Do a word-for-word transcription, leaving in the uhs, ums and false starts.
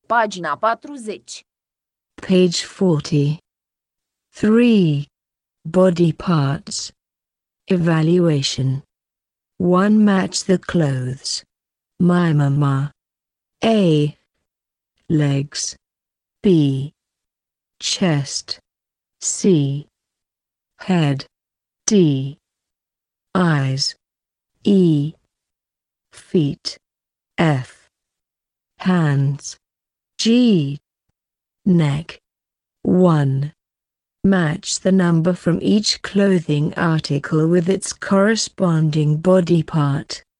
Pagina patruzeci. Page forty. three. Body parts. Evaluation. one. Match the clothes. My mama. A. Legs. B. Chest. C. Head. D. Eyes. E. Feet. F. Hands. G. Neck. one. Match the number from each clothing article with its corresponding body part.